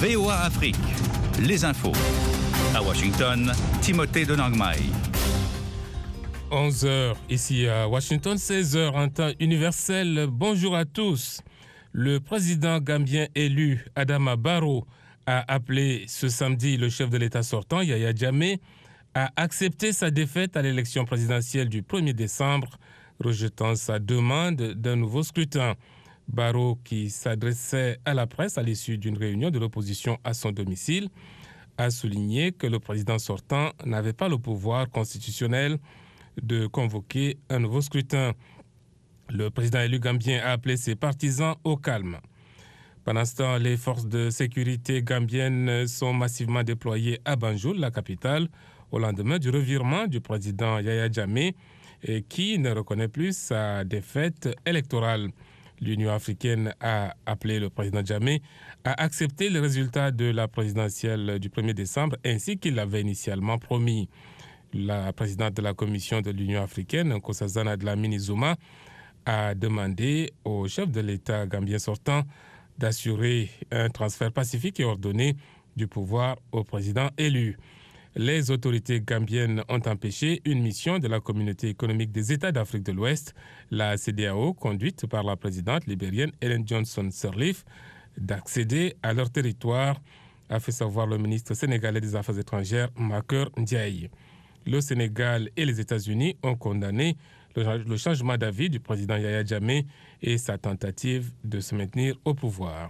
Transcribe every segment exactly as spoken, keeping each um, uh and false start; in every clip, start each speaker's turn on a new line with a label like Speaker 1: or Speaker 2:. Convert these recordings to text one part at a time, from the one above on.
Speaker 1: V O A Afrique, les infos. À Washington, Timothée de Nangmai.
Speaker 2: onze heures ici à Washington, seize heures en temps universel. Bonjour à tous. Le président gambien élu Adama Barrow a appelé ce samedi le chef de l'État sortant, Yahya Jammeh, à accepter sa défaite à l'élection présidentielle du premier décembre, rejetant sa demande d'un nouveau scrutin. Barrow, qui s'adressait à la presse à l'issue d'une réunion de l'opposition à son domicile, a souligné que le président sortant n'avait pas le pouvoir constitutionnel de convoquer un nouveau scrutin. Le président élu gambien a appelé ses partisans au calme. Pendant ce temps, les forces de sécurité gambiennes sont massivement déployées à Banjul, la capitale, au lendemain du revirement du président Yahya Jammeh, qui ne reconnaît plus sa défaite électorale. L'Union africaine a appelé le président Jammeh à accepter les résultats de la présidentielle du premier décembre, ainsi qu'il l'avait initialement promis. La présidente de la commission de l'Union africaine, Nkosazana Dlamini Zuma, a demandé au chef de l'État gambien sortant d'assurer un transfert pacifique et ordonné du pouvoir au président élu. Les autorités gambiennes ont empêché une mission de la Communauté économique des États d'Afrique de l'Ouest, la C E D E A O, conduite par la présidente libérienne Ellen Johnson Sirleaf, d'accéder à leur territoire, a fait savoir le ministre sénégalais des Affaires étrangères, Maker Ndiaye. Le Sénégal et les États-Unis ont condamné le changement d'avis du président Yahya Jammeh et sa tentative de se maintenir au pouvoir.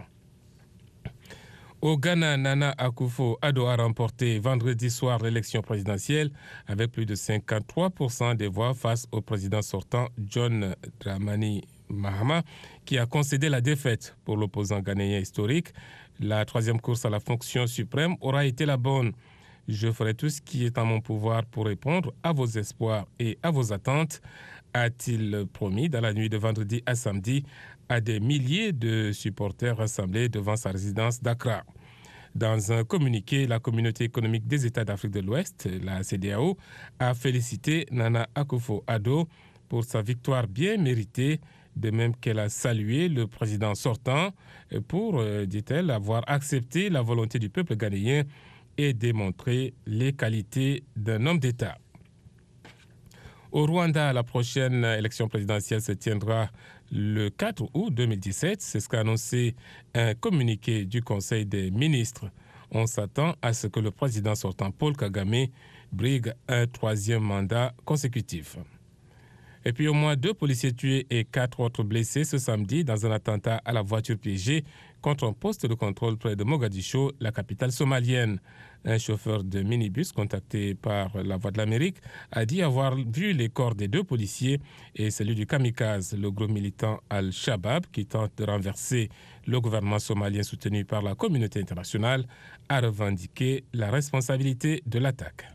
Speaker 2: Au Ghana, Nana Akufo-Addo a remporté vendredi soir l'élection présidentielle avec plus de cinquante-trois pour cent des voix face au président sortant John Dramani Mahama, qui a concédé la défaite pour l'opposant ghanéen historique. La troisième course à la fonction suprême aura été la bonne. Je ferai tout ce qui est en mon pouvoir pour répondre à vos espoirs et à vos attentes, a-t-il promis dans la nuit de vendredi à samedi à des milliers de supporters rassemblés devant sa résidence d'Accra. Dans un communiqué, la Communauté économique des États d'Afrique de l'Ouest, la C E D E A O, a félicité Nana Akufo-Addo pour sa victoire bien méritée, de même qu'elle a salué le président sortant pour, dit-elle, avoir accepté la volonté du peuple ghanéen et démontrer les qualités d'un homme d'État. Au Rwanda, la prochaine élection présidentielle se tiendra le quatre août deux mille dix-sept. C'est ce qu'a annoncé un communiqué du Conseil des ministres. On s'attend à ce que le président sortant Paul Kagame brigue un troisième mandat consécutif. Et puis au moins deux policiers tués et quatre autres blessés ce samedi dans un attentat à la voiture piégée contre un poste de contrôle près de Mogadiscio, la capitale somalienne. Un chauffeur de minibus contacté par La Voix de l'Amérique a dit avoir vu les corps des deux policiers et celui du kamikaze, le groupe militant Al-Shabaab qui tente de renverser le gouvernement somalien soutenu par la communauté internationale, a revendiqué la responsabilité de l'attaque.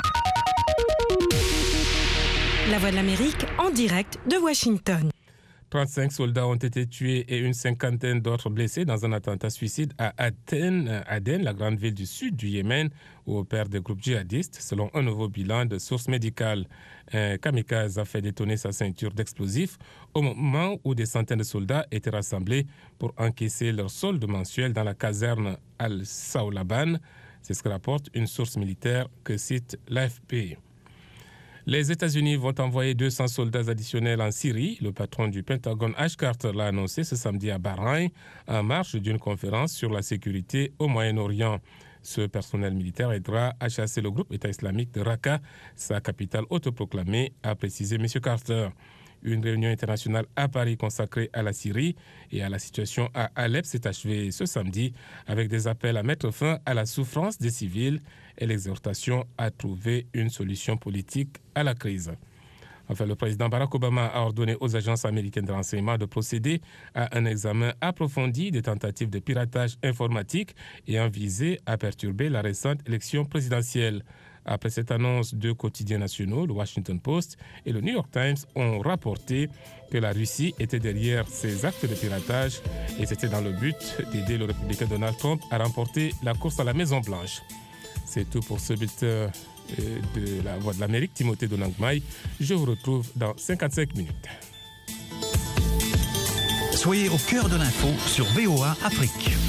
Speaker 3: La Voix de l'Amérique en direct de Washington.
Speaker 2: trente-cinq soldats ont été tués et une cinquantaine d'autres blessés dans un attentat suicide à Aden, Aden, la grande ville du sud du Yémen, où opèrent des groupes djihadistes, selon un nouveau bilan de sources médicales. Un kamikaze a fait détonner sa ceinture d'explosifs au moment où des centaines de soldats étaient rassemblés pour encaisser leur solde mensuel dans la caserne Al-Saoulaban. C'est ce que rapporte une source militaire que cite l'A F P. Les États-Unis vont envoyer deux cents soldats additionnels en Syrie. Le patron du Pentagone, Ash Carter, l'a annoncé ce samedi à Bahreïn, en marge d'une conférence sur la sécurité au Moyen-Orient. Ce personnel militaire aidera à chasser le groupe État islamique de Raqqa, sa capitale autoproclamée, a précisé M. Carter. Une réunion internationale à Paris consacrée à la Syrie et à la situation à Alep s'est achevée ce samedi avec des appels à mettre fin à la souffrance des civils et l'exhortation à trouver une solution politique à la crise. Enfin, le président Barack Obama a ordonné aux agences américaines de renseignement de procéder à un examen approfondi des tentatives de piratage informatique ayant visé à perturber la récente élection présidentielle. Après cette annonce, deux quotidiens nationaux, le Washington Post et le New York Times, ont rapporté que la Russie était derrière ces actes de piratage et c'était dans le but d'aider le républicain Donald Trump à remporter la course à la Maison-Blanche. C'est tout pour ce bulletin de la Voix de l'Amérique, Timothée de Nangmai. Je vous retrouve dans cinquante-cinq minutes.
Speaker 1: Soyez au cœur de l'info sur V O A Afrique.